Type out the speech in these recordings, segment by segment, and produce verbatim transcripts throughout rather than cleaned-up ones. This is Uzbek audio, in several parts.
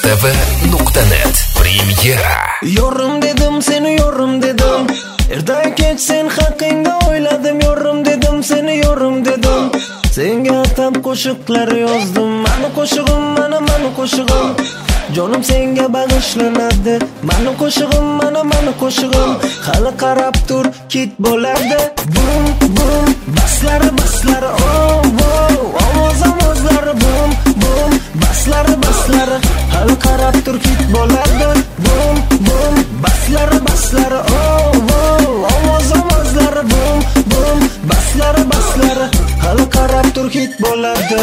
mustv nuqta net Premyera. Yorim dedim seni yorim dedim. Erta kech sen haqingda o'yladim, yorim dedim seni yorim dedim. Senga atab qo'shiqlar yozdim, mani qo'shig'im mana mani qo'shig'im. Jonim senga bag'ishlanadi, mani qo'shig'im mana mani qo'shig'im. Hali qarab tur kit bo'ladi. Bum bum baslari baslari oh wow, ovoz ovozlari bum bum baslari baslari. Hali qarab tur kit bo'ladi. Bum bum baslari baslari oh wow, ovoz ovozlari bum bum baslari baslari. Hali qarab tur kit bo'ladi.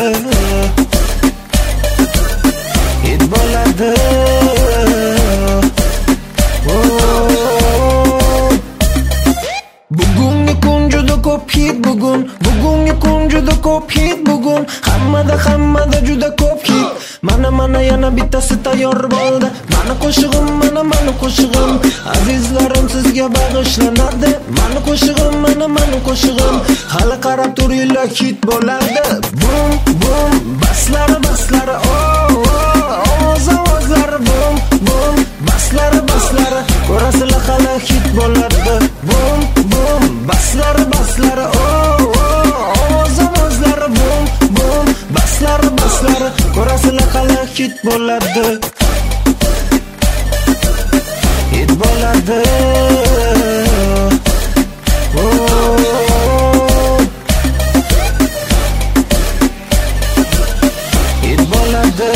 Hit bo'ladi. Bugungi kun juda ko'p hit bugun. Bugungi kun juda ko'p hit bugun. Hammada hammada juda ko'p hit. Mana mana yana bittasi tayyor bo'ldi. Mani qo'shig'im mana mani qo'shig'im. Azizlarim sizga bag'ishlanadi. Mani qo'shig'im mana mani qo'shig'im. Hali qarab tur yillar hit bo'ladi. Bum bum baslari baslari oh oh, ovoz ovozlari bum bum baslari baslari. Ko'rasizlar hali hit bo'ladi. Bum bum baslari baslari oh oh, ovoz ovozlari bum bum baslari baslari. Ko'rasizlar hali hit bo'ladi. Hit bo'ladi. Hit bo'ladi.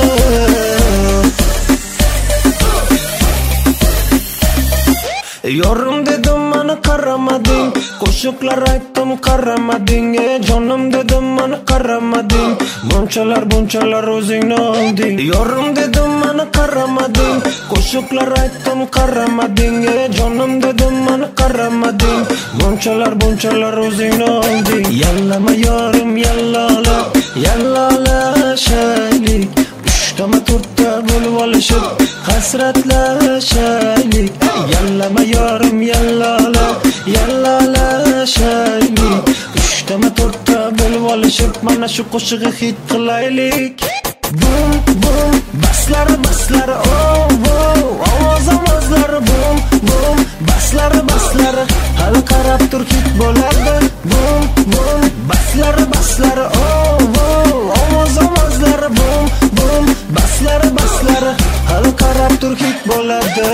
Yorim dedim mana qaramading, qo'shiqlar aytdim qaramading. Ey jonim dedim mana qaramading, bunchalar bunchalar o'zingni olding. Yorim dedim mana qaramading, qo'shiqlar aytdim qaramading. Ey jonim dedim mana qaramading, bunchalar bunchalar o'zingni olding. Yallama yorim yallala yallala shaylik, uchtama to'rtta bo'lib olishib hasratlashaylik. Yallama yorim yallala yallala shaylik, uchtama to'rtta bo'lib olishib mana shu qo'shig'i hit qilaylik. Bum bum baslari baslari oh wow, ovoz ovozlari bum bum baslari baslari. Hali qarab tur hit bo'ladi. Bum bum baslari baslari oh wow, ovoz ovozlari bum bum baslari baslari. Hali qarab tur hit bo'ladi.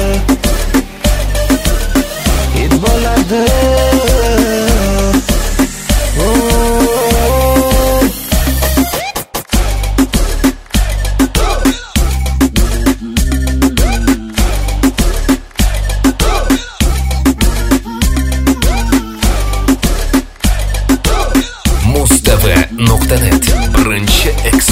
Hit bo'ladi. mustv nuqta net birinchi